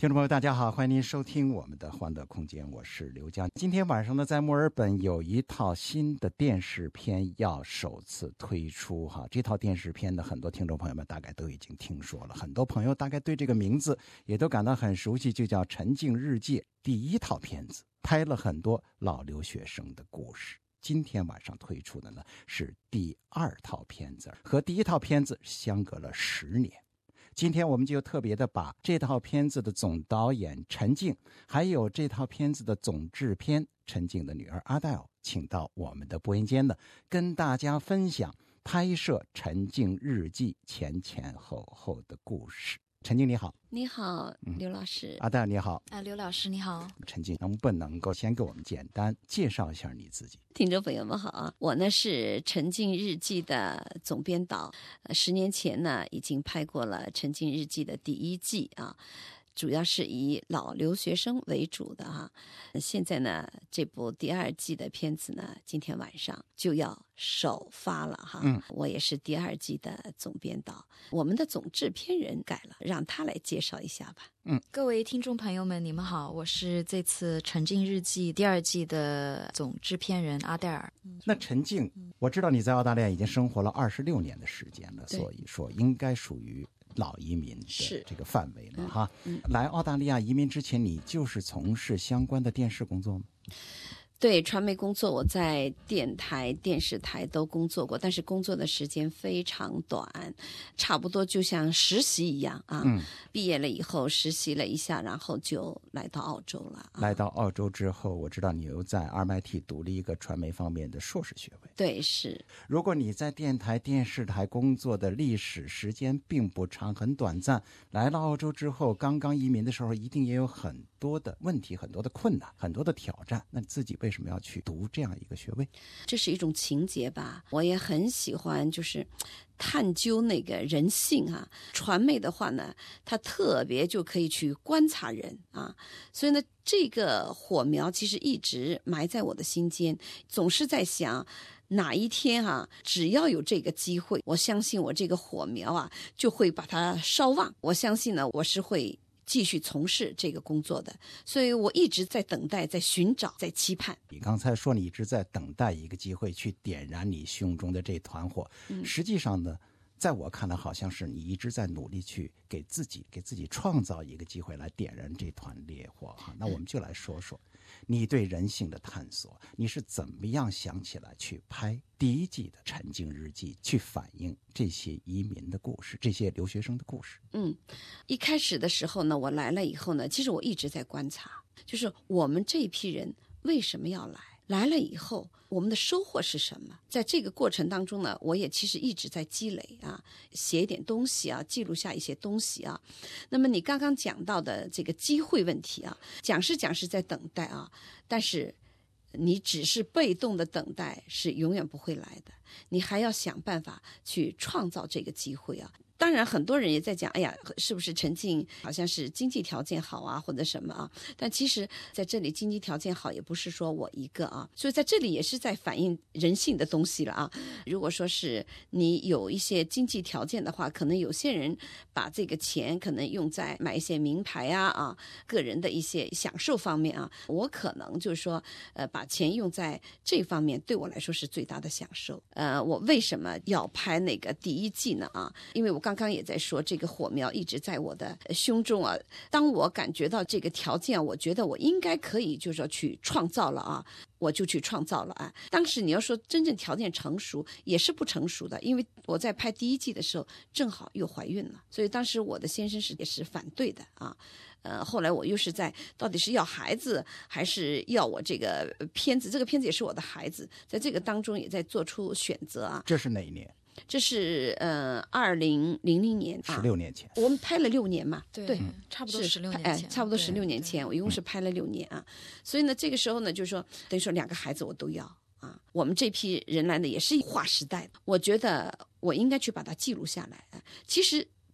听众朋友大家好，欢迎您收听我们的欢乐空间，我是刘江。今天晚上呢，在墨尔本有一套新的电视片要首次推出哈。这套电视片呢，很多听众朋友们大概都已经听说了，很多朋友大概对这个名字也都感到很熟悉，就叫《沉静日记》。第一套片子拍了很多老留学生的故事，今天晚上推出的呢是第二套片子，和第一套片子相隔了10年。今天我们就特别的把这套片子的总导演陈静，还有这套片子的总制片陈静的女儿阿黛尔，请到我们的播音间呢，跟大家分享拍摄《沉静日记》前前后后的故事。陈静你好。 你好，刘老师。 阿黛尔你好。 刘老师你好。 陈静能不能够先给我们简单介绍一下你自己？ 听众朋友们好，我呢是《沉静日记》的总编导，10年前呢已经拍过了《沉静日记》的第1季啊，主要是以老留学生为主的哈。现在呢，这部第2季的片子呢，今天晚上就要首发了哈。我也是第2季的总编导，我们的总制片人改了，让他来介绍一下吧。 各位听众朋友们，你们好，我是这次《沉静日记》第2季的总制片人阿黛尔。 那陈静，我知道你在澳大利亚已经生活了26年的时间了，所以说应该属于老移民的这个范围了哈。来澳大利亚移民之前，你就是从事相关的电视工作吗？ 对，传媒工作我在电台、电视台都工作过，但是工作的时间非常短，差不多就像实习一样啊。毕业了以后实习了一下，然后就来到澳洲了。 来到澳洲之后，我知道你又在 RMIT 读了一个传媒方面的硕士学位。 对，是。 如果你在电台、电视台工作的历史时间并不长，很短暂，来到澳洲之后，刚刚移民的时候，一定也有很多的问题、很多的困难、很多的挑战。那你自己为什么要去读这样一个学位？ 这是一种情节吧，我也很喜欢，就是探究那个人性啊。传媒的话呢，它特别就可以去观察人啊，所以呢，这个火苗其实一直埋在我的心间，总是在想哪一天啊，只要有这个机会，我相信我这个火苗啊就会把它烧旺。我相信呢，我是会继续从事这个工作的，所以我一直在等待，在寻找，在期盼。 你刚才说你一直在等待一个机会去点燃你胸中的这团火，实际上呢，在我看来好像是你一直在努力去给自己创造一个机会来点燃这团烈火哈。那我们就来说说你对人性的探索，你是怎么样想起来去拍第1季的《沉静日记》，去反映这些移民的故事，这些留学生的故事？ 一开始的时候呢，我来了以后呢，其实我一直在观察，就是我们这一批人为什么要来了以后我们的收获是什么。在这个过程当中呢，我也其实一直在积累啊，写一点东西啊，记录下一些东西啊。那么你刚刚讲到的这个机会问题啊，讲是在等待啊，但是你只是被动的等待是永远不会来的，你还要想办法去创造这个机会啊。当然很多人也在讲，哎呀，是不是陈静好像是经济条件好啊，或者什么啊？但其实在这里经济条件好也不是说我一个啊，所以在这里也是在反映人性的东西了啊。如果说是你有一些经济条件的话，可能有些人把这个钱可能用在买一些名牌啊，个人的一些享受方面啊。我可能就是说把钱用在这方面，对我来说是最大的享受。我为什么要拍那个第1季呢啊？因为我刚刚也在说，这个火苗一直在我的胸中啊。当我感觉到这个条件，我觉得我应该可以，就是说去创造了啊，我就去创造了啊。当时你要说真正条件成熟，也是不成熟的，因为我在拍第1季的时候，正好又怀孕了，所以当时我的先生也是反对的啊。后来我又是在到底是要孩子还是要我这个片子，这个片子也是我的孩子，在这个当中也在做出选择啊。 这是哪一年？ 这是2000年啊 ，16年前， 我们拍了6年嘛， 对，差不多16年前， 差不多16年前，我一共是拍了6年啊。所以呢，这个时候呢，就是说等于说2个孩子我都要啊。我们这批人来呢，也是划时代的，我觉得我应该去把它记录下来。其实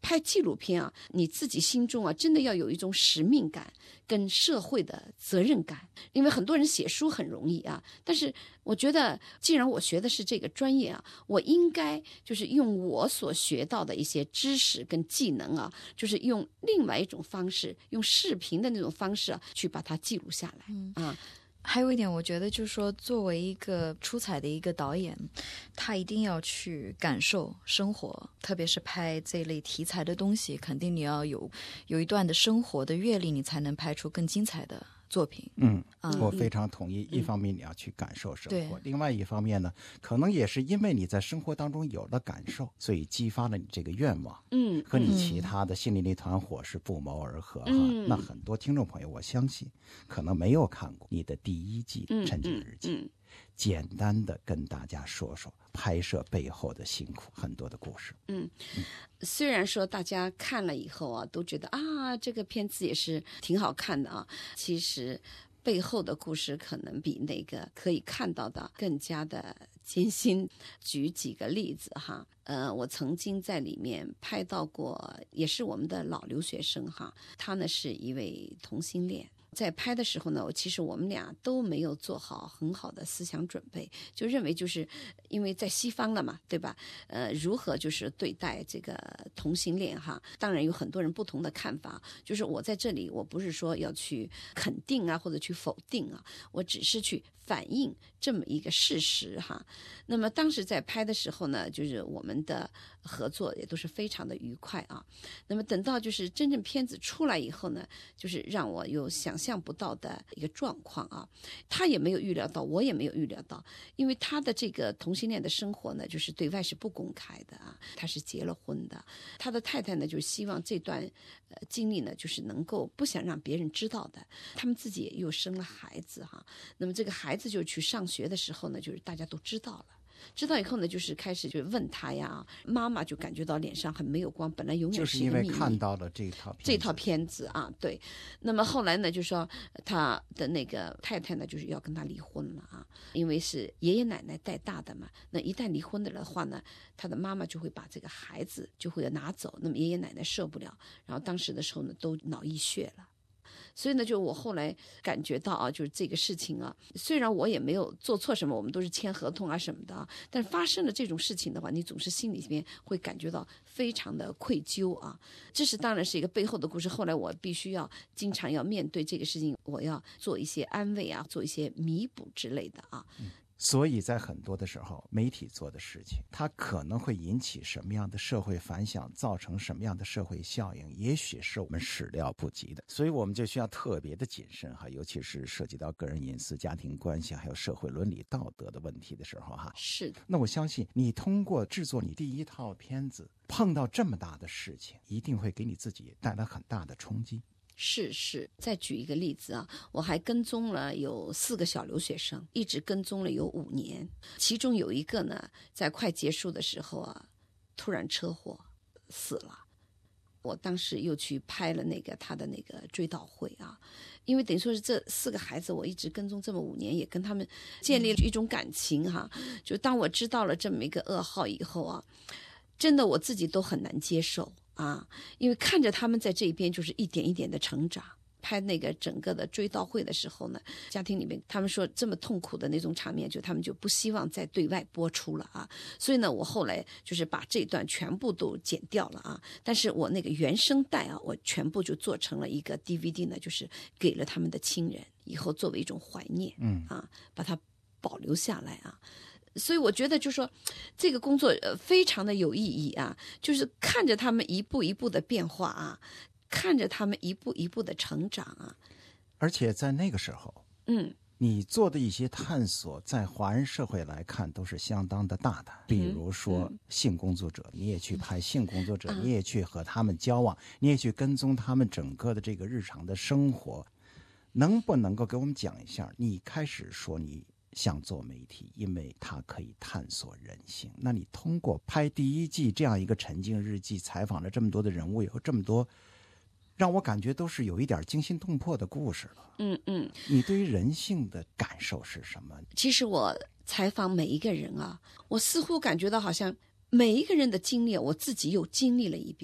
拍纪录片啊，你自己心中啊，真的要有一种使命感跟社会的责任感。因为很多人写书很容易啊，但是我觉得既然我学的是这个专业啊，我应该就是用我所学到的一些知识跟技能啊，就是用另外一种方式，用视频的那种方式啊，去把它记录下来啊。 还有一点，我觉得就是说，作为一个出彩的一个导演，他一定要去感受生活，特别是拍这类题材的东西，肯定你要有一段的生活的阅历，你才能拍出更精彩的作品。 我非常同意。一方面你要去感受生活， 对， 另外一方面呢，可能也是因为你在生活当中有了感受，所以激发了你这个愿望。和你其他的心里那团火是不谋而合哈。那很多听众朋友，我相信可能没有看过你的第一季《沉浸日记》，简单的跟大家说说拍摄背后的辛苦，很多的故事。 虽然说大家看了以后啊，都觉得啊，这个片子也是挺好看的啊，其实背后的故事可能比那个可以看到的更加的艰辛。举几个例子哈，我曾经在里面拍到过，也是我们的老留学生哈，他呢是一位同性恋。在拍的时候呢，其实我们俩都没有做好很好的思想准备，就认为就是因为在西方了嘛，对吧？如何就是对待这个同性恋哈？当然有很多人不同的看法，就是我在这里，我不是说要去肯定啊，或者去否定啊，我只是去反映这么一个事实哈。那么当时在拍的时候呢，就是我们的合作也都是非常的愉快啊。那么等到就是真正片子出来以后呢，就是让我有想象不到的一个状况啊，他也没有预料到，我也没有预料到，因为他的这个同性恋的生活呢，就是对外是不公开的啊，他是结了婚的，他的太太呢，就是希望这段经历呢，就是能够不想让别人知道的，他们自己也又生了孩子哈，那么这个孩子就去上学的时候呢，就是大家都知道了。知道以后呢，就是开始就问他呀，妈妈就感觉到脸上很没有光，本来永远就是因为看到了这套片子啊，对。那么后来呢，就说他的那个太太呢，就是要跟他离婚了啊，因为是爷爷奶奶带大的嘛。那一旦离婚的话呢，他的妈妈就会把这个孩子就会拿走，那么爷爷奶奶受不了，然后当时的时候呢，都脑溢血了。所以呢，就我后来感觉到啊，就是这个事情啊，虽然我也没有做错什么，我们都是签合同啊什么的啊，但是发生了这种事情的话，你总是心里面会感觉到非常的愧疚啊。这是当然是一个背后的故事。后来我必须要经常要面对这个事情，我要做一些安慰啊，做一些弥补之类的啊。 所以在很多的时候，媒体做的事情，它可能会引起什么样的社会反响，造成什么样的社会效应，也许是我们始料不及的。所以我们就需要特别的谨慎哈，尤其是涉及到个人隐私、家庭关系还有社会伦理道德的问题的时候哈。 是的。 那我相信你通过制作你第一套片子，碰到这么大的事情，一定会给你自己带来很大的冲击。 是，再举一个例子啊，我还跟踪了有4个小留学生，一直跟踪了有5年，其中有一个呢，在快结束的时候啊，突然车祸死了。我当时又去拍了他的那个追悼会啊，因为等于说是这4个孩子，我一直跟踪这么5年，也跟他们建立了一种感情哈。就当我知道了这么一个噩耗以后啊，真的我自己都很难接受啊，因为看着他们在这边就是一点一点的成长。拍那个整个的追悼会的时候呢，家庭里面他们说这么痛苦的那种场面，就他们就不希望再对外播出了啊。所以呢，我后来就是把这段全部都剪掉了啊。但是我那个原声带啊，我全部就做成了一个 DVD 呢，就是给了他们的亲人，以后作为一种怀念，把它保留下来啊。所以我觉得就是说这个工作非常的有意义啊，就是看着他们一步一步的变化啊，看着他们一步一步的成长啊。 而且在那个时候你做的一些探索在华人社会来看都是相当的大胆，比如说性工作者，你也去拍性工作者，你也去和他们交往，你也去跟踪他们整个的这个日常的生活。能不能够给我们讲一下，你开始说你想做媒体，因为它可以探索人性，那你通过拍第一季这样一个沉浸日记，采访了这么多的人物，有这么多让我感觉都是有一点惊心动魄的故事了。你对于人性的感受是什么？ 其实我采访每一个人啊，我似乎感觉到好像每一个人的经历我自己又经历了一遍。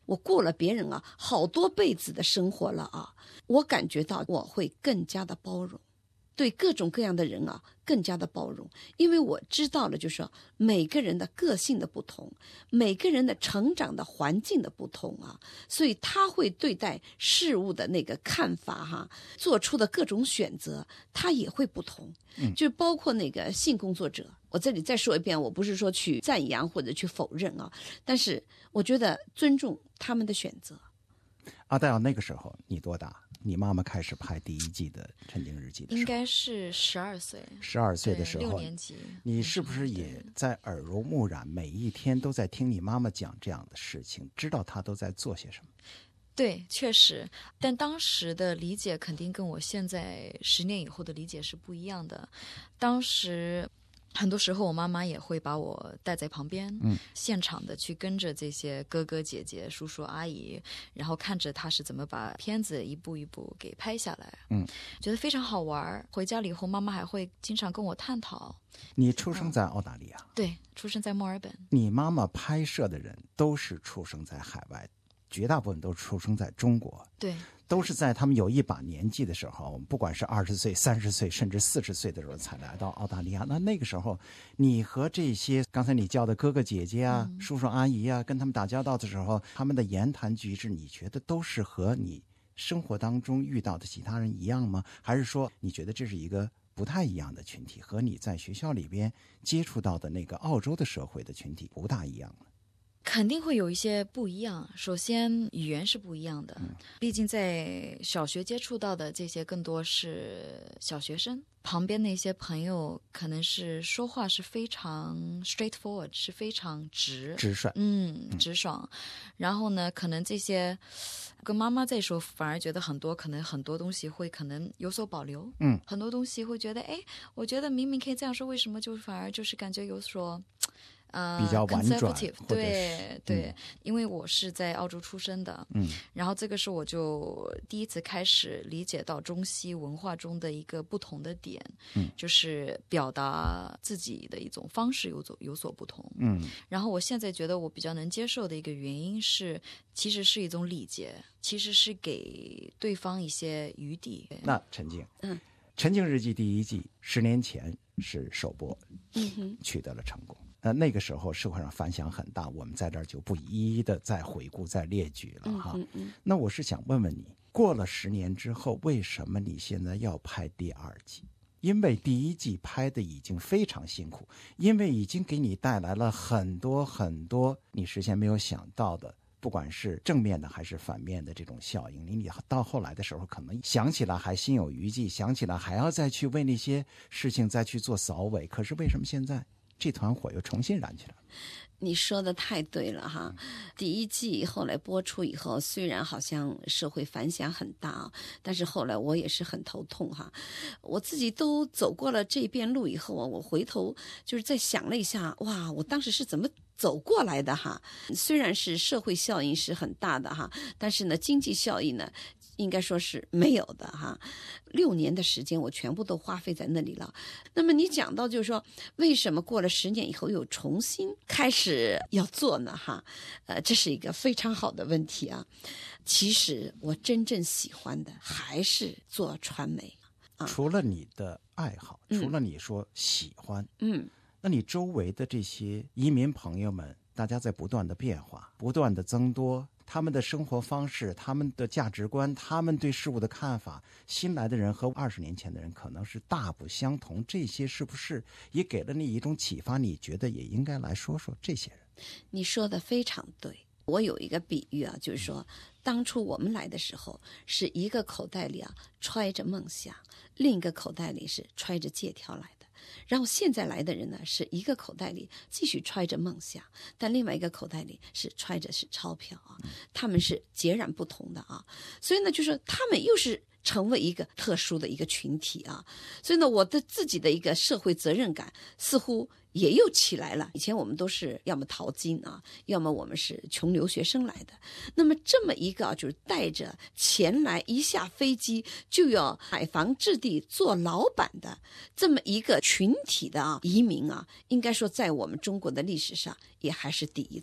我过了别人好多辈子的生活了我感觉到我会更加的包容，对各种各样的人更加的包容，因为我知道了，就是说每个人的个性的不同，每个人的成长的环境的不同所以他会对待事物的那个看法做出的各种选择，他也会不同。就包括那个性工作者，我这里再说一遍，我不是说去赞扬或者去否认但是我觉得尊重他们的选择。 阿黛尔，那个时候你多大？你妈妈开始拍第一季的《陈情日记》的时候， 应该是12岁。 12岁的时候 ，6年级。 你是不是也在耳濡目染，每一天都在听你妈妈讲这样的事情，知道她都在做些什么？ 对，确实，但当时的理解肯定跟我现在10年以后的理解是不一样的。当时很多时候我妈妈也会把我带在旁边，现场的去跟着这些哥哥姐姐叔叔阿姨，然后看着他是怎么把片子一步一步给拍下来，觉得非常好玩。回家了以后妈妈还会经常跟我探讨。 你出生在澳大利亚？ 对，出生在墨尔本。 你妈妈拍摄的人都是出生在海外，绝大部分都是出生在中国。 对， 都是在他们有一把年纪的时候，不管是20岁、30岁，甚至40岁的时候才来到澳大利亚。那个时候，你和这些刚才你叫的哥哥姐姐叔叔阿姨跟他们打交道的时候，他们的言谈举止，你觉得都是和你生活当中遇到的其他人一样吗？还是说你觉得这是一个不太一样的群体，和你在学校里边接触到的那个澳洲的社会的群体不大一样呢？ 肯定会有一些不一样。首先语言是不一样的，毕竟在小学接触到的这些更多是小学生，旁边那些朋友可能是说话是非常 straightforward， 是非常直率， 直爽。然后呢，可能这些跟妈妈在说，反而觉得很多东西会可能有所保留，很多东西会觉得，我觉得明明可以这样说，为什么就反而就是感觉有所比较婉转， 对，因为我是在澳洲出生的，然后这个是我就第一次开始理解到中西文化中的一个不同的点，就是表达自己的一种方式有所不同，然后我现在觉得我比较能接受的一个原因是，其实是一种礼节，其实是给对方一些余地。 那陈静，陈静日记第一季10年前是首播，取得了成功。那个时候社会上反响很大，我们在这儿就不一一的再回顾再列举了哈。那我是想问问你，过了10年之后，为什么你现在要拍第2季？因为第1季拍的已经非常辛苦，因为已经给你带来了很多很多你事先没有想到的，不管是正面的还是反面的这种效应，你到后来的时候可能想起来还心有余悸，想起来还要再去为那些事情再去做扫尾，可是为什么现在这团火又重新燃起来了？ 你说的太对了哈！第1季后来播出以后，虽然好像社会反响很大，但是后来我也是很头痛哈。我自己都走过了这遍路以后我回头就是再想了一下，哇，我当时是怎么走过来的哈？虽然是社会效应是很大的哈，但是呢，经济效益呢，应该说是没有的哈。6年的时间我全部都花费在那里了。那么你讲到就是说，为什么过了10年以后又重新开始要做呢哈？这是一个非常好的问题啊。其实我真正喜欢的还是做传媒。 除了你的爱好，除了你说喜欢，那你周围的这些移民朋友们，大家在不断的变化，不断的增多，他们的生活方式，他们的价值观，他们对事物的看法，新来的人和20年前的人可能是大不相同。这些是不是也给了你一种启发？你觉得也应该来说说这些人？ 你说的非常对。我有一个比喻啊，就是说当初我们来的时候，是一个口袋里揣着梦想，另一个口袋里是揣着借条来的。然后现在来的人呢，是一个口袋里继续揣着梦想，但另外一个口袋里是揣着是钞票啊，他们是截然不同的啊。所以呢，就是他们又是成为一个特殊的一个群体啊。所以呢，我的自己的一个社会责任感似乎也又起来了。以前我们都是要么淘金啊，要么我们是穷留学生来的。那么这么一个就是带着钱来，一下飞机就要买房置地做老板的这么一个群体的移民啊，应该说在我们中国的历史上也还是第一次。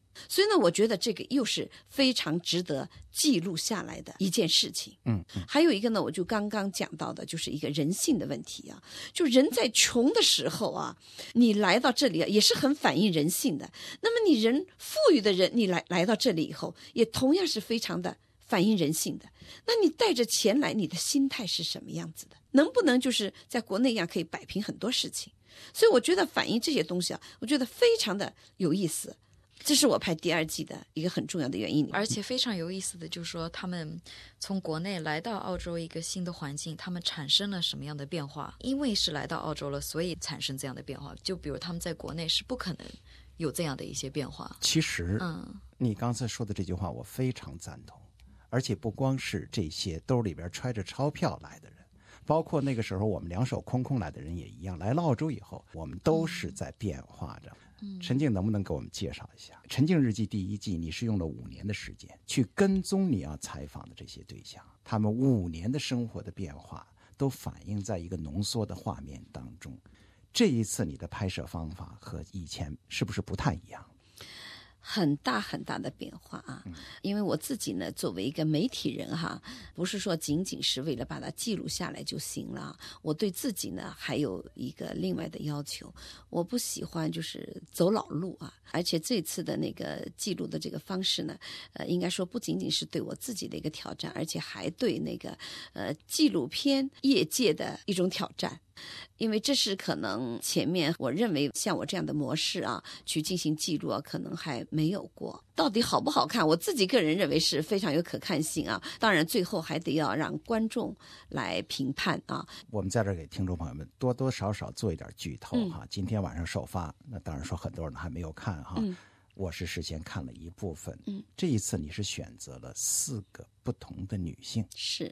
所以呢，我觉得这个又是非常值得记录下来的一件事情。还有一个呢，我就刚刚讲到的，就是一个人性的问题啊。就人在穷的时候啊，你来到这里也是很反映人性的。那么你人富裕的人，你来到这里以后，也同样是非常的反映人性的。那你带着钱来，你的心态是什么样子的？能不能就是在国内一样可以摆平很多事情？所以我觉得反映这些东西啊，我觉得非常的有意思。这是我拍第2季的一个很重要的原因。 而且非常有意思的就是说，他们从国内来到澳洲一个新的环境，他们产生了什么样的变化？因为是来到澳洲了，所以产生这样的变化。就比如他们在国内是不可能有这样的一些变化。 其实，你刚才说的这句话我非常赞同，而且不光是这些兜里边揣着钞票来的人，包括那个时候我们两手空空来的人也一样。来了澳洲以后，我们都是在变化着。陈静能不能给我们介绍一下《陈静日记》第1季？你是用了5年的时间去跟踪你要采访的这些对象，他们5年的生活的变化都反映在一个浓缩的画面当中。这一次你的拍摄方法和以前是不是不太一样？ 很大很大的变化啊！因为我自己呢，作为一个媒体人哈，不是说仅仅是为了把它记录下来就行了。我对自己呢还有一个另外的要求，我不喜欢就是走老路啊。而且这次的那个记录的这个方式呢，应该说不仅仅是对我自己的一个挑战，而且还对那个纪录片业界的一种挑战。因为这是可能前面我认为像我这样的模式啊，去进行记录啊，可能还没有过。到底好不好看，我自己个人认为是非常有可看性啊。当然最后还得要让观众来评判啊。 我们在这儿给听众朋友们多多少少做一点剧透哈。今天晚上首发，那当然说很多人还没有看哈。我是事先看了一部分。这一次你是选择了4个不同的女性， 是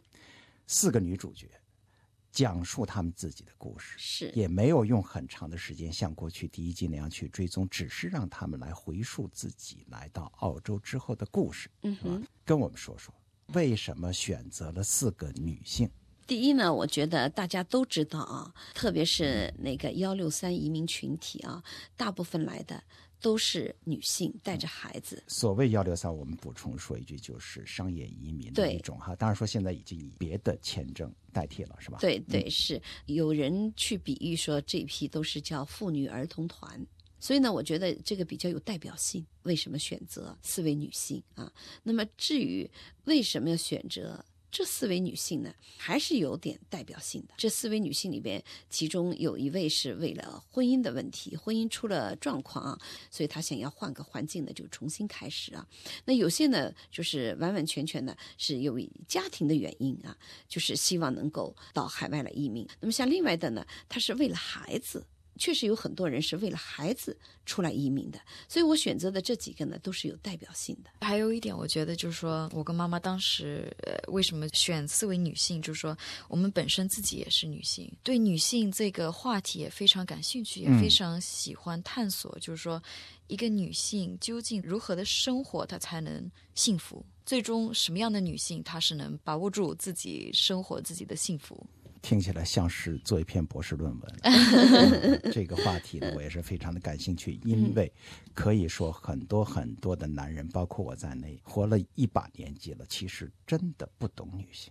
4个女主角。讲述他们自己的故事， 是也没有用很长的时间像过去第1季那样去追踪，只是让他们来回述自己来到澳洲之后的故事。跟我们说说为什么选择了4个女性。 第一呢，我觉得大家都知道啊，特别是那个163移民群体啊，大部分来的都是女性带着孩子。 所谓163，我们补充说一句，就是商业移民的一种哈。当然说现在已经以别的签证代替了，是吧？ 对对，是有人去比喻说这批都是叫妇女儿童团。所以呢，我觉得这个比较有代表性。为什么选择4位女性啊？那么至于为什么要选择这4位女性呢，还是有点代表性的。这4位女性里边，其中有1位是为了婚姻的问题，婚姻出了状况啊，所以她想要换个环境呢，就重新开始啊。那有些呢，就是完完全全的是由于家庭的原因啊，就是希望能够到海外来移民。那么像另外的呢，她是为了孩子。确实有很多人是为了孩子出来移民的，所以我选择的这几个呢都是有代表性的。 还有一点我觉得就是说，我跟妈妈当时为什么选4位女性，就是说我们本身自己也是女性，对女性这个话题也非常感兴趣，也非常喜欢探索，就是说一个女性究竟如何的生活她才能幸福，最终什么样的女性她是能把握住自己生活自己的幸福。 听起来像是做一篇博士论文。这个话题呢，我也是非常的感兴趣，因为可以说很多很多的男人，包括我在内，活了一把年纪了，其实真的不懂女性。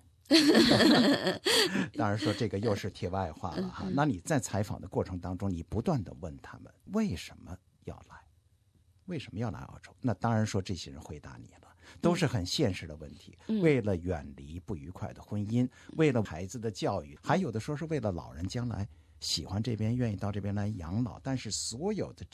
当然说这个又是题外话了哈。那你在采访的过程当中，你不断的问他们为什么要来，为什么要来澳洲？那当然说这些人回答你了，都是很现实的问题。为了远离不愉快的婚姻，为了孩子的教育，还有的说是为了老人将来喜欢这边，愿意到这边来养老。但是所有的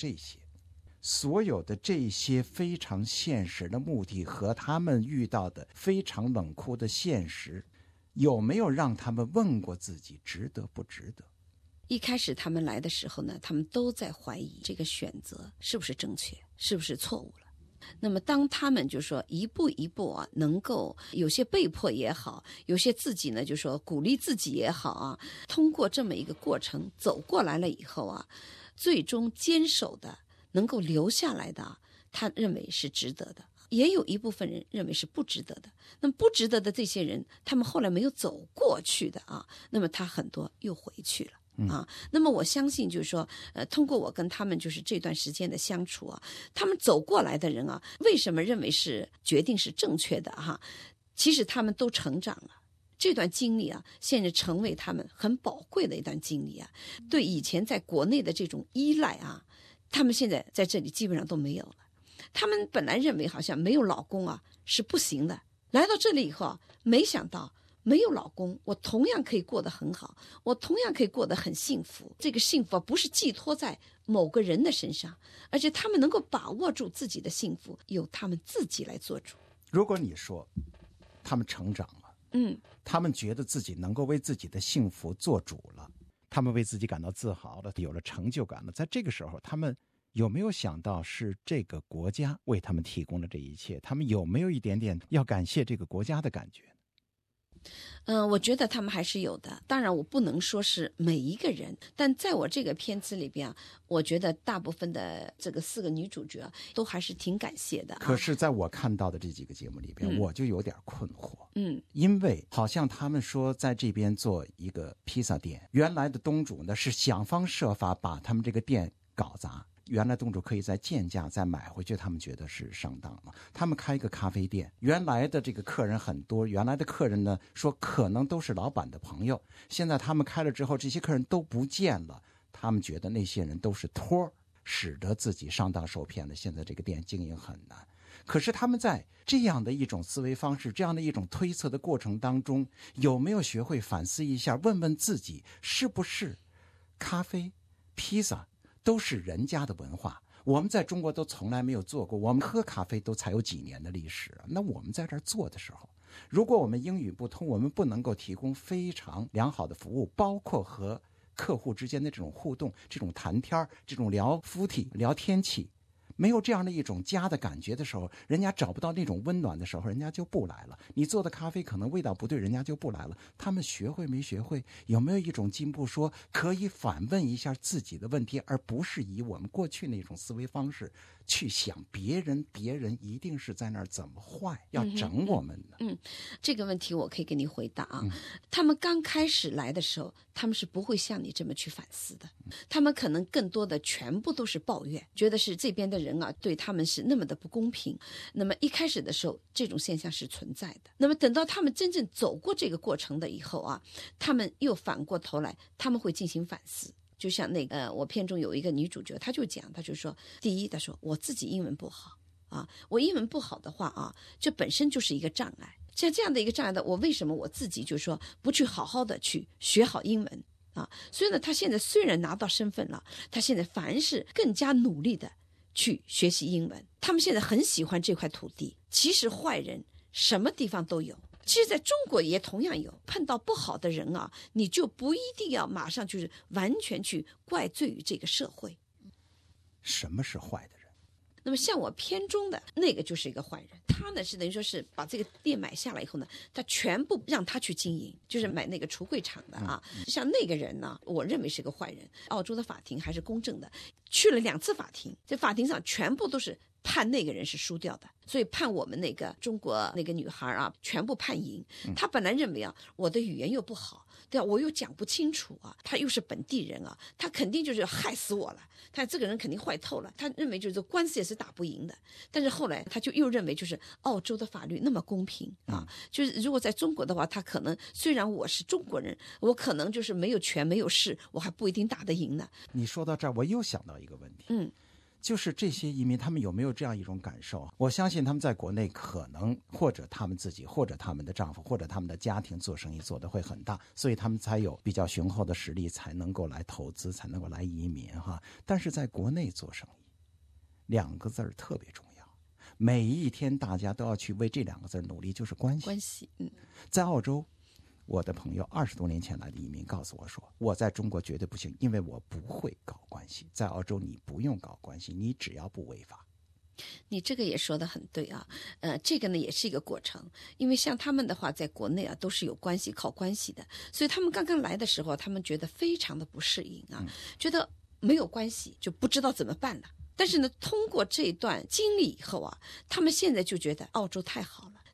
这些非常现实的目的和他们遇到的非常冷酷的现实，有没有让他们问过自己值得不值得？ 一开始他们来的时候呢，他们都在怀疑这个选择是不是正确，是不是错误了。那么当他们就说一步一步啊，能够有些被迫也好，有些自己呢就说鼓励自己也好啊，通过这么一个过程走过来了以后啊，最终坚守的能够留下来的，他认为是值得的。也有一部分人认为是不值得的。那么不值得的这些人，他们后来没有走过去的啊，那么他很多又回去了。 啊。那么我相信就是说，通过我跟他们就是这段时间的相处啊，他们走过来的人啊，为什么认为是决定是正确的哈？其实他们都成长了。这段经历啊，现在成为他们很宝贵的一段经历啊。对以前在国内的这种依赖啊，他们现在在这里基本上都没有了。他们本来认为好像没有老公啊是不行的，来到这里以后啊，没想到没有老公，我同样可以过得很好，我同样可以过得很幸福。这个幸福啊，不是寄托在某个人的身上，而且他们能够把握住自己的幸福，由他们自己来做主。 如果你说他们成长了，他们觉得自己能够为自己的幸福做主了，他们为自己感到自豪了，有了成就感了，在这个时候他们有没有想到是这个国家为他们提供了这一切？他们有没有一点点要感谢这个国家的感觉？ 我觉得他们还是有的。当然我不能说是每一个人，但在我这个片子里边啊，我觉得大部分的这个4个女主角都还是挺感谢的。 可是在我看到的这几个节目里边，我就有点困惑。因为好像他们说在这边做一个披萨店，原来的东主呢是想方设法把他们这个店搞砸，原来东主可以再贱价再买回去，他们觉得是上当了。他们开一个咖啡店，原来的这个客人很多，原来的客人呢说可能都是老板的朋友，现在他们开了之后，这些客人都不见了，他们觉得那些人都是托，使得自己上当受骗了，现在这个店经营很难。可是他们在这样的一种思维方式，这样的一种推测的过程当中，有没有学会反思一下，问问自己是不是咖啡披萨都是人家的文化，我们在中国都从来没有做过，我们喝咖啡都才有几年的历史，那我们在这儿做的时候，如果我们英语不通，我们不能够提供非常良好的服务，包括和客户之间的这种互动，这种谈天，这种聊肤体聊天气，没有这样的一种家的感觉的时候，人家找不到那种温暖的时候，人家就不来了。你做的咖啡可能味道不对，人家就不来了。他们学会没学会？有没有一种进步，说可以反问一下自己的问题，而不是以我们过去那种思维方式去想别人一定是在那儿怎么坏，要整我们的。 这个问题我可以给你回答啊。他们刚开始来的时候，他们是不会像你这么去反思的，他们可能更多的全部都是抱怨，觉得是这边的人啊对他们是那么的不公平。那么一开始的时候，这种现象是存在的。那么等到他们真正走过这个过程的以后啊，他们又反过头来，他们会进行反思。就像那个我片中有一个女主角，她就讲，她就说，第一，她说我自己英文不好啊，我英文不好的话啊，这本身就是一个障碍。像这样的一个障碍的，我为什么我自己就说不去好好的去学好英文啊？所以呢，她现在虽然拿到身份了，她现在反而是更加努力的去学习英文。他们现在很喜欢这块土地。其实坏人什么地方都有，其实在中国也同样有。碰到不好的人啊，你就不一定要马上就是完全去怪罪于这个社会。 什么是坏的人？ 那么像我片中的那个就是一个坏人，他呢是等于说是把这个店买下来以后呢，他全部让他去经营，就是买那个橱柜厂的啊。像那个人呢，我认为是个坏人。澳洲的法庭还是公正的，去了2次法庭，在法庭上全部都是判那个人是输掉的，所以判我们那个中国那个女孩啊，全部判赢。他本来认为啊，我的语言又不好，对啊，我又讲不清楚啊，他又是本地人啊，他肯定就是害死我了。他这个人肯定坏透了，他认为就是官司也是打不赢的。但是后来他就又认为就是澳洲的法律那么公平啊，就是如果在中国的话，他可能虽然我是中国人，我可能就是没有权没有势，我还不一定打得赢呢。 你说到这儿，我又想到一个问题，就是这些移民他们有没有这样一种感受？我相信他们在国内可能或者他们自己或者他们的丈夫或者他们的家庭做生意做得会很大，所以他们才有比较雄厚的实力，才能够来投资，才能够来移民哈。但是在国内做生意，2个字特别重要，每一天大家都要去为这2个字努力，就是关系。 关系， 在澳洲，我的朋友20多年前来的移民告诉我说，我在中国绝对不行，因为我不会搞关系。在澳洲你不用搞关系，你只要不违法。 你这个也说得很对啊，这个呢也是一个过程。因为像他们的话，在国内啊都是有关系靠关系的，所以他们刚刚来的时候，他们觉得非常的不适应啊，觉得没有关系就不知道怎么办了。但是呢，通过这段经历以后啊，他们现在就觉得澳洲太好了。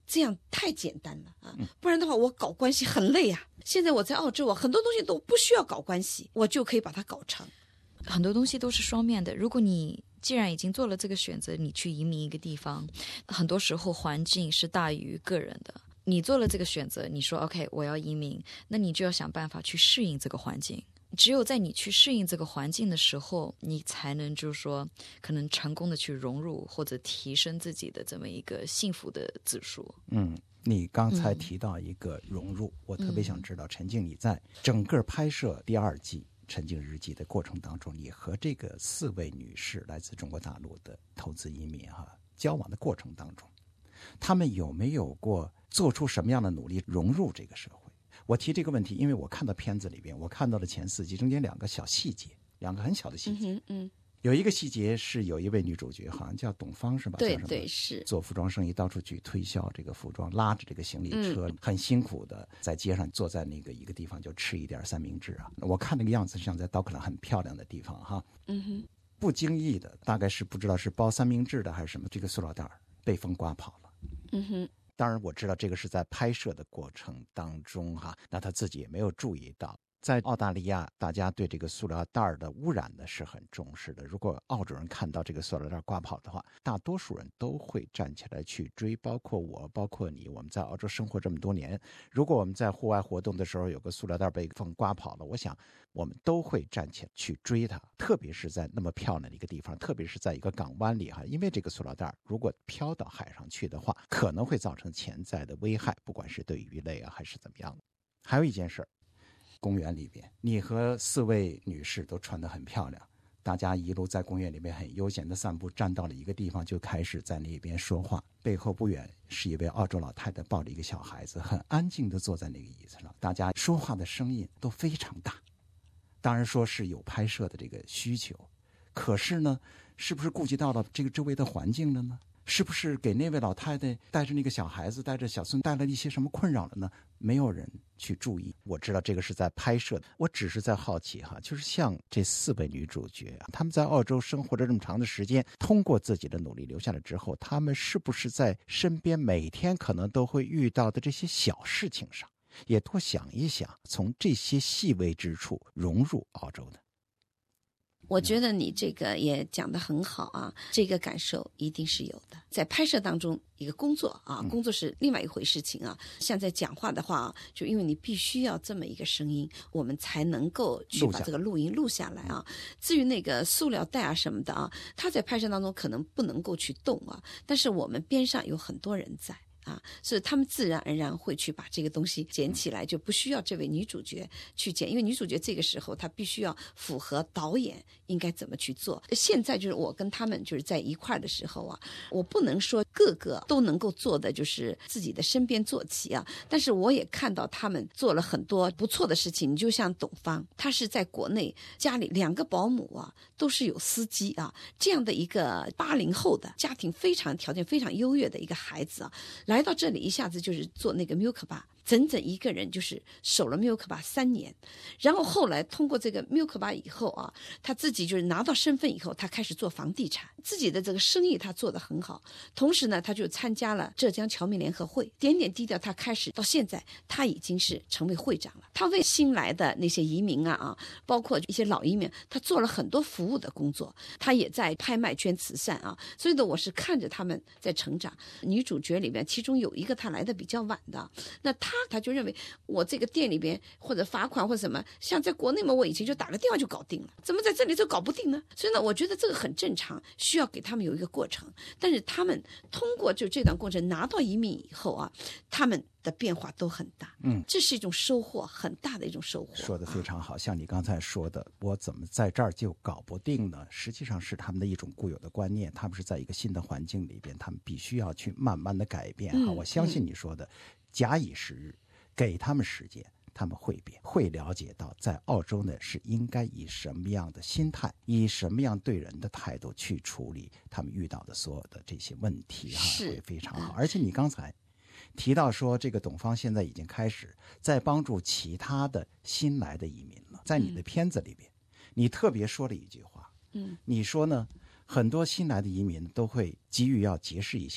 这样太简单了啊，不然的话我搞关系很累啊。现在我在澳洲啊，很多东西都不需要搞关系，我就可以把它搞成。 很多东西都是双面的，如果你既然已经做了这个选择，你去移民一个地方，很多时候环境是大于个人的。你做了这个选择，你说 OK 我要移民，那你就要想办法去适应这个环境。只有在你去适应这个环境的时候，你才能就是说可能成功的去融入或者提升自己的这么一个幸福的指数。 你刚才提到一个融入，我特别想知道陈静，你在整个拍摄第2季陈静日记的过程当中，你和这个4位女士来自中国大陆的投资移民交往的过程当中，他们有没有过做出什么样的努力融入这个社会？我提这个问题，因为我看到片子里边，我看到了前4集中间2个小细节，2个很小的细节。有一个细节是有一位女主角，好像叫董芳是吧？ 对对是。 做服装生意，到处去推销这个服装，拉着这个行李车，很辛苦的在街上坐在那个一个地方就吃一点三明治啊。我看那个样子像在道克兰很漂亮的地方哈。不经意的，大概是不知道是包三明治的还是什么，这个塑料袋被风刮跑了。当然我知道这个是在拍摄的过程当中那他自己也没有注意到。在澳大利亚，大家对这个塑料袋的污染呢是很重视的。如果澳洲人看到这个塑料袋刮跑的话，大多数人都会站起来去追，包括我，包括你。我们在澳洲生活这么多年，如果我们在户外活动的时候有个塑料袋被风刮跑了，我想我们都会站起来去追它。特别是在那么漂亮的一个地方，特别是在一个港湾里因为这个塑料袋如果飘到海上去的话，可能会造成潜在的危害，不管是对鱼类还是怎么样的。还有一件事，公园里边，你和4位女士都穿得很漂亮，大家一路在公园里面很悠闲的散步，站到了一个地方就开始在那边说话。背后不远是一位澳洲老太太抱着一个小孩子，很安静地坐在那个椅子上，大家说话的声音都非常大。当然说是有拍摄的这个需求，可是呢，是不是顾及到了这个周围的环境了呢？是不是给那位老太太带着那个小孩子带着小孙带来一些什么困扰了呢？没有人去注意。我知道这个是在拍摄的，我只是在好奇就是像这4位女主角她们在澳洲生活了这么长的时间，通过自己的努力留下来之后，她们是不是在身边每天可能都会遇到的这些小事情上也多想一想，从这些细微之处融入澳洲的？ 我觉得你这个也讲得很好啊，这个感受一定是有的。在拍摄当中，一个工作工作是另外一回事情啊。像在讲话的话就因为你必须要这么一个声音，我们才能够去把这个录音录下来啊。至于那个塑料袋什么的它在拍摄当中可能不能够去动但是我们边上有很多人在。所以他们自然而然会去把这个东西捡起来，就不需要这位女主角去捡，因为女主角这个时候她必须要符合导演应该怎么去做。现在就是我跟他们就是在一块的时候我不能说个个都能够做的就是自己的身边做起但是我也看到他们做了很多不错的事情。你就像董芳，她是在国内家里2个保姆都是有司机这样的一个80后的家庭，非常条件非常优越的一个孩子来到这里一下子就是做那个 Milk Bar， 整整一个人就是守了 Milk Bar 3年，然后后来通过这个 Milk Bar 以后他自己就是拿到身份以后，他开始做房地产，自己的这个生意他做得很好。同时呢，他就参加了浙江侨民联合会，点点滴滴他开始到现在他已经是成为会长了。他为新来的那些移民包括一些老移民，他做了很多服务的工作，他也在拍卖捐慈善所以呢，我是看着他们在成长。女主角里面其中有一个他来的比较晚的，那他就认为我这个店里边或者罚款或者什么，像在国内嘛，我以前就打个电话就搞定了，怎么在这里就搞不定呢？所以呢，我觉得这个很正常，需要给他们有一个过程。但是他们通过就这段过程拿到移民以后他们的变化都很大。这是一种收获，很大的一种收获。 说得非常好，像你刚才说的，我怎么在这儿就搞不定呢？实际上是他们的一种固有的观念，他们是在一个新的环境里边，他们必须要去慢慢的改变我相信你说的假以时日，给他们时间，他们会变，会了解到在澳洲呢是应该以什么样的心态，以什么样对人的态度去处理他们遇到的所有的这些问题会非常好。而且你刚才提到说这个董芳现在已经开始在帮助其他的新来的移民了。在你的片子里边你特别说了一句话你说呢，很多新来的移民都会急于要结识一些老移民，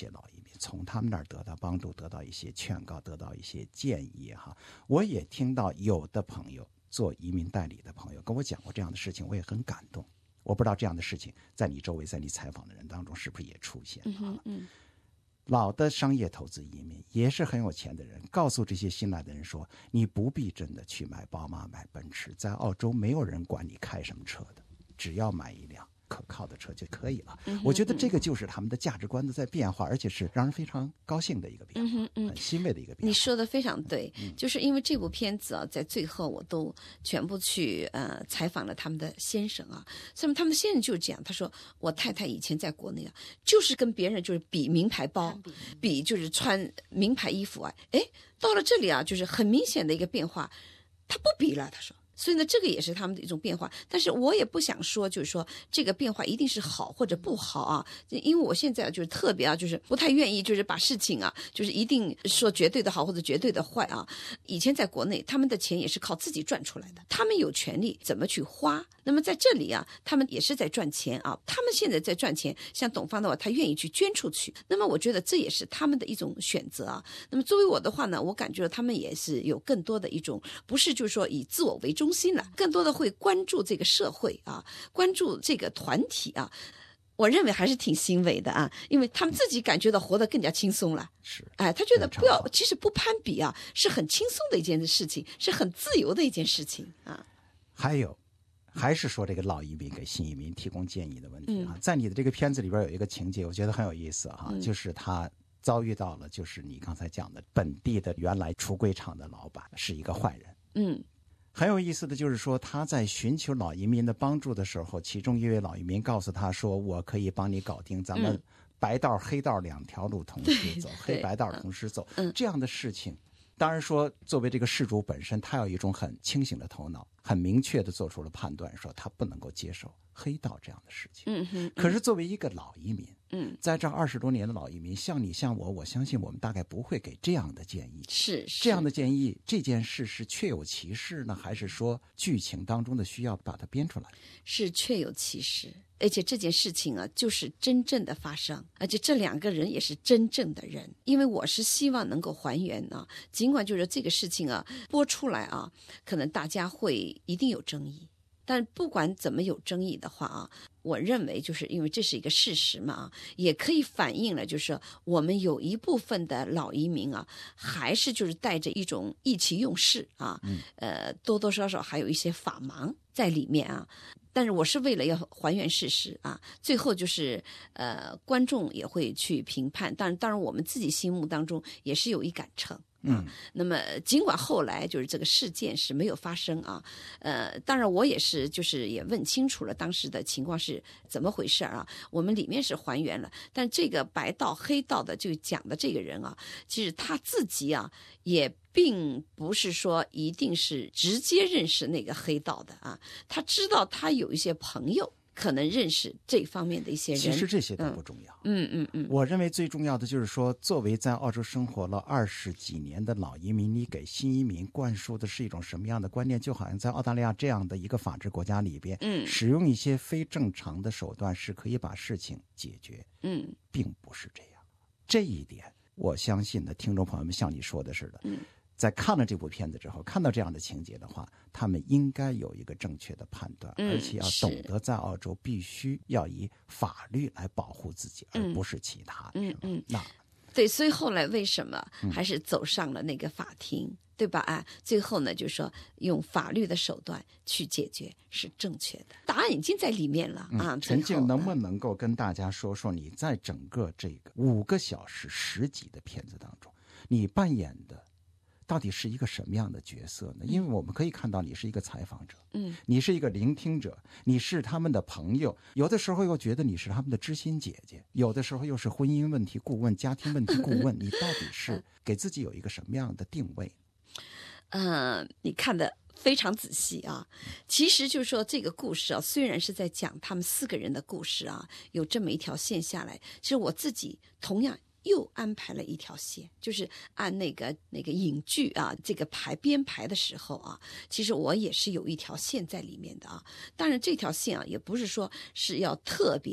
从他们那儿得到帮助，得到一些劝告，得到一些建议哈。我也听到有的朋友做移民代理的朋友跟我讲过这样的事情，我也很感动。我不知道这样的事情在你周围，在你采访的人当中是不是也出现老的商业投资移民也是很有钱的人，告诉这些新来的人说，你不必真的去买宝马买奔驰，在澳洲没有人管你开什么车的，只要买一辆可靠的车就可以了。我觉得这个就是他们的价值观的在变化，而且是让人非常高兴的一个变化，很欣慰的一个变化。 你说的非常对，就是因为这部片子啊，在最后我都全部去采访了他们的先生啊，所以他们的先生就这样，他说我太太以前在国内啊，就是跟别人就是比名牌包，比就是穿名牌衣服啊，哎，到了这里啊，就是很明显的一个变化，他不比了，他说。所以呢，这个也是他们的一种变化，但是我也不想说，就是说这个变化一定是好或者不好啊，因为我现在就是特别啊，就是不太愿意就是把事情啊，就是一定说绝对的好或者绝对的坏啊。以前在国内，他们的钱也是靠自己赚出来的，他们有权利怎么去花。那么在这里啊，他们也是在赚钱啊，他们现在在赚钱，像董方的话，他愿意去捐出去，那么我觉得这也是他们的一种选择啊。那么作为我的话呢，我感觉他们也是有更多的一种，不是就是说以自我为中心了，更多的会关注这个社会啊，关注这个团体啊。我认为还是挺欣慰的啊，因为他们自己感觉到活得更加轻松了。 是， 哎，他觉得不要，其实不攀比啊，是很轻松的一件事情，是很自由的一件事情啊。 还有，还是说这个老移民给新移民提供建议的问题啊，在你的这个片子里边有一个情节，我觉得很有意思哈，就是他遭遇到了，就是你刚才讲的本地的原来橱柜厂的老板是一个坏人。很有意思的就是说，他在寻求老移民的帮助的时候，其中一位老移民告诉他说，我可以帮你搞定，咱们白道黑道两条路同时走，黑白道同时走，这样的事情。当然说，作为这个事主本身，他有一种很清醒的头脑，很明确的做出了判断，说他不能够接受黑道这样的事情。可是作为一个老移民，在这20多年的老移民，像你像我，我相信我们大概不会给这样的建议。 是这样的建议，这件事是确有其事呢，还是说剧情当中的需要把它编出来？ 是确有其事。而且这件事情啊，就是真正的发生，而且这两个人也是真正的人。因为我是希望能够还原啊，尽管就是这个事情啊播出来啊，可能大家会一定有争议，但不管怎么有争议的话啊，我认为就是因为这是一个事实嘛，也可以反映了就是我们有一部分的老移民啊，还是就是带着一种意气用事啊，多多少少还有一些法盲在里面啊。但是我是为了要还原事实啊，最后就是观众也会去评判，当然我们自己心目当中也是有一杆秤。那么尽管后来就是这个事件是没有发生啊，当然我也是就是也问清楚了当时的情况是怎么回事啊，我们里面是还原了，但这个白道黑道的就讲的这个人啊，其实他自己啊也并不是说一定是直接认识那个黑道的啊，他知道他有一些朋友可能认识这方面的一些人。 其实这些都不重要。我认为最重要的就是说，作为在澳洲生活了20几年的老移民，你给新移民灌输的是一种什么样的观念？就好像在澳大利亚这样的一个法治国家里边，使用一些非正常的手段是可以把事情解决。并不是这样。这一点，我相信的听众朋友们像你说的似的。在看了这部片子之后，看到这样的情节的话，他们应该有一个正确的判断，而且要懂得在澳洲必须要以法律来保护自己，而不是其他的。那对，所以后来为什么还是走上了那个法庭，对吧？最后呢，就是说用法律的手段去解决是正确的，答案已经在里面了啊。 陈静能不能够跟大家说说你在整个这个5个小时10集的片子当中，你扮演的到底是一个什么样的角色呢？因为我们可以看到你是一个采访者，你是一个聆听者，你是他们的朋友，有的时候又觉得你是他们的知心姐姐，有的时候又是婚姻问题顾问、家庭问题顾问，你到底是给自己有一个什么样的定位？ 你看的非常仔细啊。其实就是说这个故事啊，虽然是在讲他们4个人的故事啊，有这么一条线下来，其实我自己同样又安排了一条线，就是按那个影剧啊，这个编排的时候啊，其实我也是有一条线在里面的啊。当然这条线啊，也不是说是要特别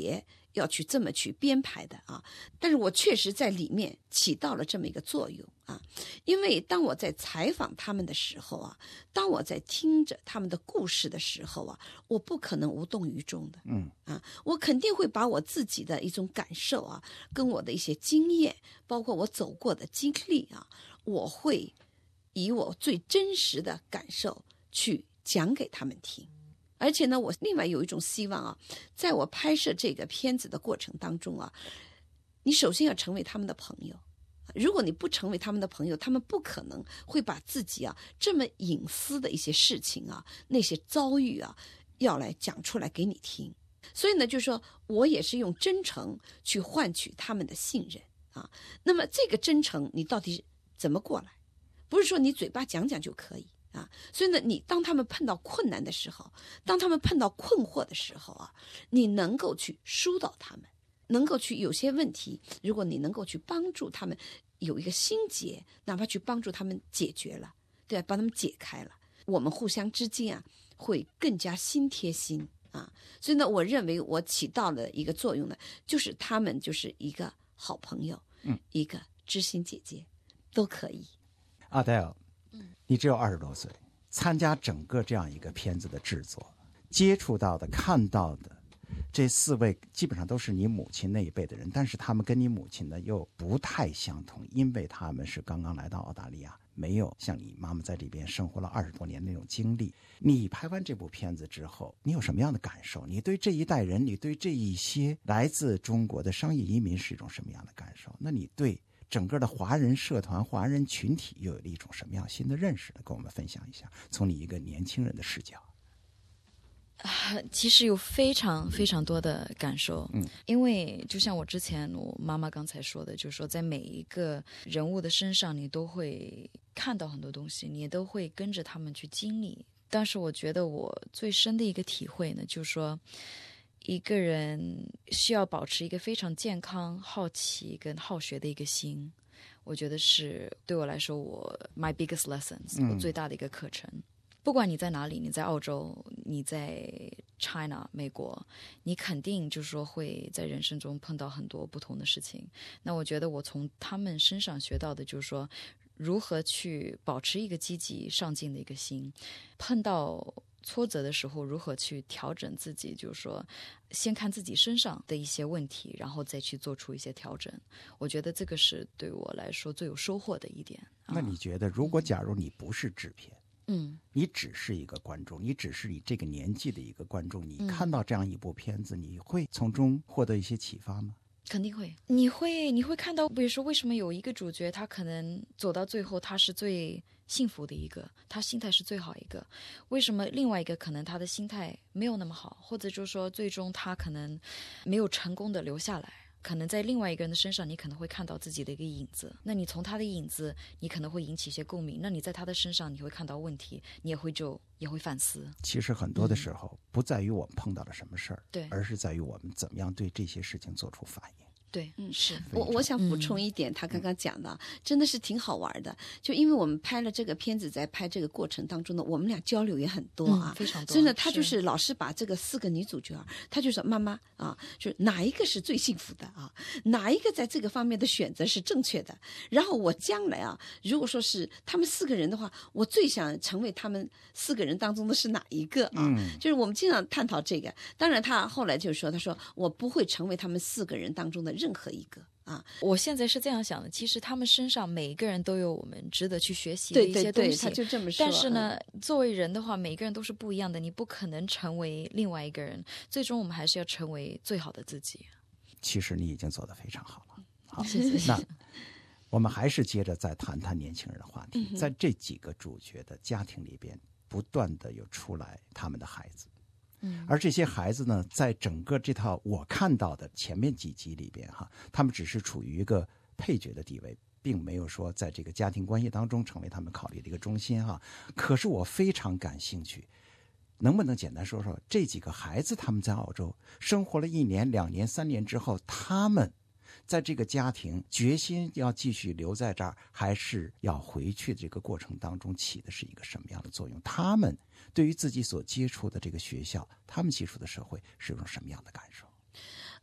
要去这么去编排的啊，但是我确实在里面起到了这么一个作用啊，因为当我在采访他们的时候啊，当我在听着他们的故事的时候啊，我不可能无动于衷的，我肯定会把我自己的一种感受啊，跟我的一些经验，包括我走过的经历啊，我会以我最真实的感受去讲给他们听。而且呢，我另外有一种希望啊，在我拍摄这个片子的过程当中啊，你首先要成为他们的朋友。如果你不成为他们的朋友，他们不可能会把自己啊这么隐私的一些事情啊，那些遭遇啊，要来讲出来给你听。所以呢，就是说我也是用真诚去换取他们的信任啊。那么这个真诚，你到底怎么过来？不是说你嘴巴讲讲就可以。所以呢，你当他们碰到困难的时候，当他们碰到困惑的时候啊，你能够去疏导他们，能够去有些问题，如果你能够去帮助他们有一个心结，哪怕去帮助他们解决了，对吧？帮他们解开了，我们互相之间啊，会更加心贴心啊。所以呢，我认为我起到了一个作用呢，就是他们就是一个好朋友，一个知心姐姐，都可以。 阿黛尔，你只有20多岁，参加整个这样一个片子的制作，接触到的、看到的这4位基本上都是你母亲那一辈的人，但是他们跟你母亲呢又不太相同，因为他们是刚刚来到澳大利亚，没有像你妈妈在这边生活了20多年那种经历。你拍完这部片子之后，你有什么样的感受？你对这一代人，你对这一些来自中国的商业移民是一种什么样的感受？那你对整个的华人社团、华人群体又有了一种什么样新的认识呢？跟我们分享一下，从你一个年轻人的视角。 其实有非常非常多的感受，因为就像我之前我妈妈刚才说的，就是说在每一个人物的身上，你都会看到很多东西，你都会跟着他们去经历。但是我觉得我最深的一个体会呢，就是说一个人需要保持一个非常健康、好奇跟好学的一个心，我觉得是对我来说my biggest lessons，我最大的一个课程。不管你在哪里，你在澳洲，你在 China 美国，你肯定就是说会在人生中碰到很多不同的事情。那我觉得我从他们身上学到的就是说，如何去保持一个积极上进的一个心，碰到挫折的时候如何去调整自己，就是说先看自己身上的一些问题，然后再去做出一些调整。我觉得这个是对我来说最有收获的一点。 那你觉得假如你不是制片，你只是一个观众，你只是你这个年纪的一个观众，你看到这样一部片子，你会从中获得一些启发吗？ 肯定会，你会看到，比如说为什么有一个主角他可能走到最后他是最幸福的一个，他心态是最好一个，为什么另外一个可能他的心态没有那么好，或者就是说最终他可能没有成功的留下来，可能在另外一个人的身上你可能会看到自己的一个影子，那你从他的影子你可能会引起一些共鸣，那你在他的身上你会看到问题，你也会反思。 其实很多的时候不在于我们碰到了什么事儿， 对， 而是在于我们怎么样对这些事情做出反应。 对，是我想补充一点，他刚刚讲的真的是挺好玩的。就因为我们拍了这个片子，在拍这个过程当中呢，我们俩交流也很多啊， 非常多。 所以呢，他就是老是把这个4个女主角，他就说妈妈啊，就是哪一个是最幸福的啊？哪一个在这个方面的选择是正确的？然后我将来啊，如果说是他们4个人的话，我最想成为他们4个人当中的是哪一个啊？就是我们经常探讨这个。当然，他后来就说，他说我不会成为他们4个人当中的任何一个啊。 我现在是这样想的，其实他们身上每一个人都有我们值得去学习的一些东西。 对，他就这么说。 但是呢，作为人的话，每个人都是不一样的，你不可能成为另外一个人，最终我们还是要成为最好的自己。 其实你已经做得非常好了。好， 谢谢。 那我们还是接着再谈谈年轻人的话题。在这几个主角的家庭里边，不断的有出来他们的孩子。而这些孩子呢，在整个这套我看到的前面几集里边他们只是处于一个配角的地位，并没有说在这个家庭关系当中成为他们考虑的一个中心可是我非常感兴趣，能不能简单说说这几个孩子他们在澳洲生活了1年、2年、3年之后，他们在这个家庭决心要继续留在这儿，还是要回去的这个过程当中起的是一个什么样的作用？他们对于自己所接触的这个学校，他们接触的社会是一种什么样的感受？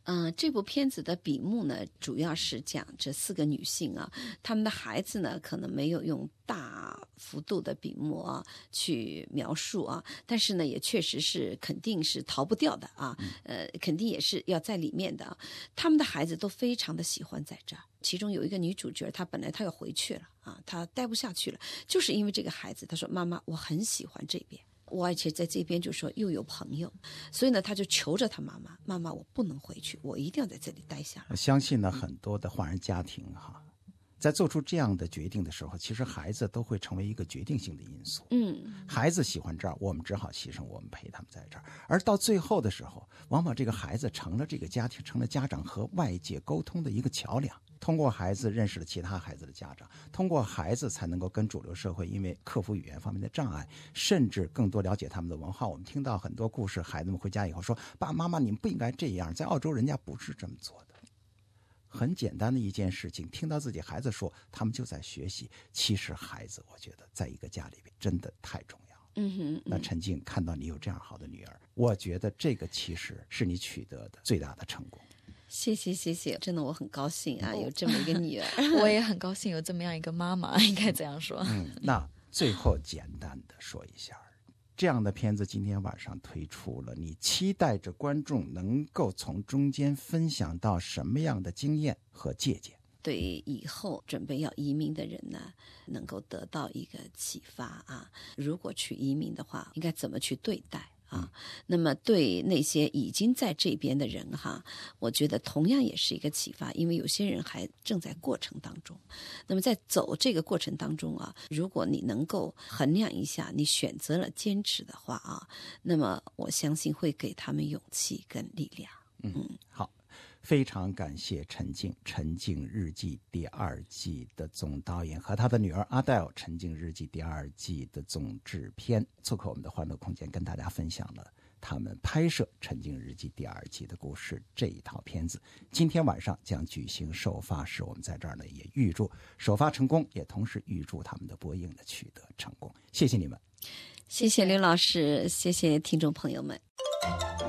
这部片子的笔目呢，主要是讲这4个女性啊，她们的孩子呢，可能没有用大幅度的笔墨啊去描述啊，但是呢，也确实是肯定是逃不掉的啊，肯定也是要在里面的啊。他们的孩子都非常的喜欢在这儿，其中有一个女主角，她本来她要回去了啊，她待不下去了，就是因为这个孩子，她说妈妈，我很喜欢这边。我而且在这边就说又有朋友，所以呢，他就求着他妈妈，妈妈，我不能回去，我一定要在这里待下来。 相信呢，很多的华人家庭在做出这样的决定的时候，其实孩子都会成为一个决定性的因素。孩子喜欢这儿，我们只好牺牲，我们陪他们在这儿。而到最后的时候，往往这个孩子成了这个家庭，成了家长和外界沟通的一个桥梁。通过孩子认识了其他孩子的家长，通过孩子才能够跟主流社会因为克服语言方面的障碍，甚至更多了解他们的文化。我们听到很多故事，孩子们回家以后说，爸爸妈妈你们不应该这样，在澳洲人家不是这么做的。很简单的一件事情，听到自己孩子说他们就在学习，其实孩子我觉得在一个家里边真的太重要了。那陈静看到你有这样好的女儿，我觉得这个其实是你取得的最大的成功。 谢谢，真的我很高兴啊，有这么一个女儿。 我也很高兴有这么样一个妈妈，应该这样说。 那最后简单的说一下，这样的片子今天晚上推出了，你期待着观众能够从中间分享到什么样的经验和借鉴？ 对以后准备要移民的人呢，能够得到一个启发啊。如果去移民的话，应该怎么去对待？那么对那些已经在这边的人我觉得同样也是一个启发，因为有些人还正在过程当中。那么在走这个过程当中如果你能够衡量一下，你选择了坚持的话那么我相信会给他们勇气跟力量。 好。非常感谢陈静，《陈静日记》第2季的总导演和他的女儿阿黛尔，《陈静日记》第2季的总制片，做客我们的欢乐空间，跟大家分享了他们拍摄《陈静日记》第2季的故事这一套片子。今天晚上将举行首发式，我们在这儿呢也预祝首发成功，也同时预祝他们的播映的取得成功。谢谢你们， 谢谢刘老师，谢谢听众朋友们。